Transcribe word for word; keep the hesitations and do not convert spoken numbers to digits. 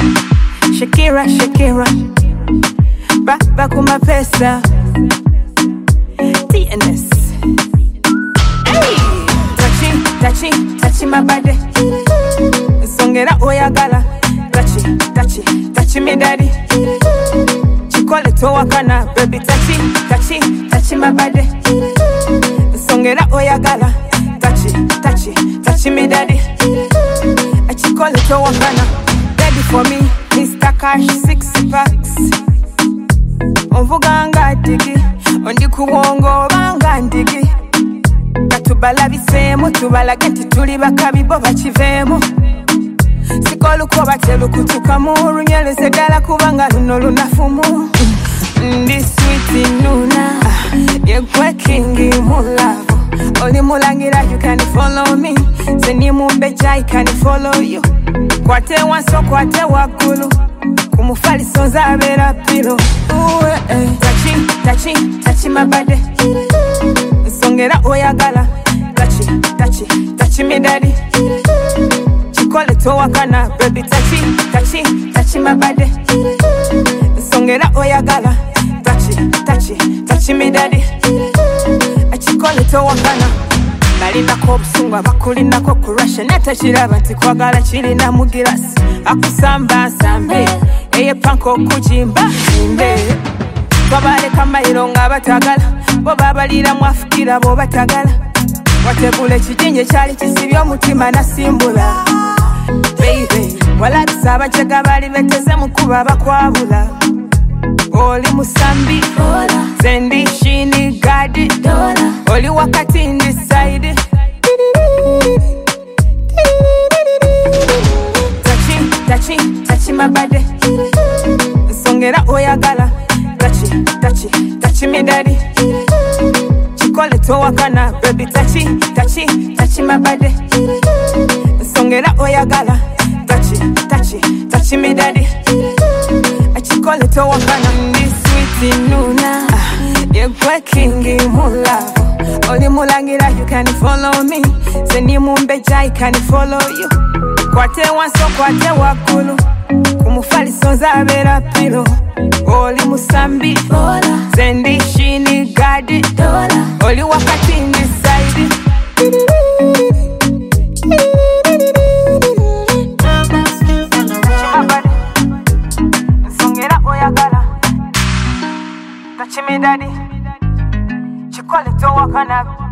Shakira, Shakira, baba kuma pesa. T N S. Hey, touchy, touchy, touchy my body. Songera oyagala, touchy, touchy, touchy me daddy. Chikole to wakana, baby touchy, touchy, touchy my body. Songera oyagala, touchy, touchy, touchy me daddy. Chikole to wakana, ready for me, Mister Cash six packs. Onvuganga digi, ondi kuwongo banga ndigi. Katubala bisemo, tubala genti tuli bakabi bo bachivemo. Sikolu ko batelu kutuka muru nyeleze dala kubanga luno lunafumu. Ndi sweet nuna, yekwe kingi mulavo. Oli mulangira you can follow me. Seni mumbeja I can follow you. Kwate wanso kwate wakulu. Kumufali sonza abera pilo. Uwe eh. Touchy, touchy, touchy my body. Songera oyagala. Touchy, touchy, touchy me daddy. Chikole to wakana, baby touchy, touchy, touchy my body. Songera oyagala. Touchy, touchy, touchy me daddy. Chikole to wakana. Balina ko busungwa bakulina ko kurasha neta kiraba nti kwagala kiri na mugirasi akusamba sambe eye panko kujimba inde babale kama ironga batagala bo babalira mwafikira bo batagala watebule kijinje cyali kisibyo mutima nasimbula baby wala bisaba chega bali beteze mukuba bakwabula oli musambi ola zendi shini gadi dola oli wakati ndi side touchy touchy touchy my body songera oyagala touchy touchy touchy me daddy chikole to wakana baby touchy touchy touchy my body songera oyagala touchy touchy touchy me daddy chikole to wakana ndi sweet nuna yekwe kingi mulavo Oli mulangira you can follow me. Seni mumbeja I can follow you. Kwate wanso kwate wakulu. Kumufali sonza abera pilo. Oli musambi Ola. Zendi shini gadi Dola. Oli wakati ndi side Songera oyagala Touchy me daddy Chikole to wakana